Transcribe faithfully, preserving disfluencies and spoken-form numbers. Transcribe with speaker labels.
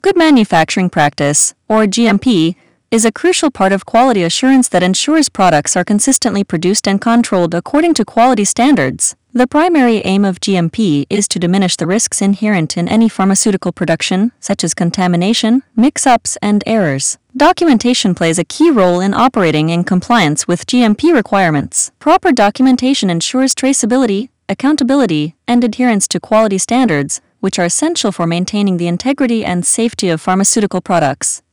Speaker 1: Good manufacturing practice, or G M P, is a crucial part of quality assurance that ensures products are consistently produced and controlled according to quality standards. The primary aim of G M P is to diminish the risks inherent in any pharmaceutical production, such as contamination, mix-ups, and errors. Documentation plays a key role in operating in compliance with G M P requirements. Proper documentation ensures traceability, accountability, and adherence to quality standards, which are essential for maintaining the integrity and safety of pharmaceutical products.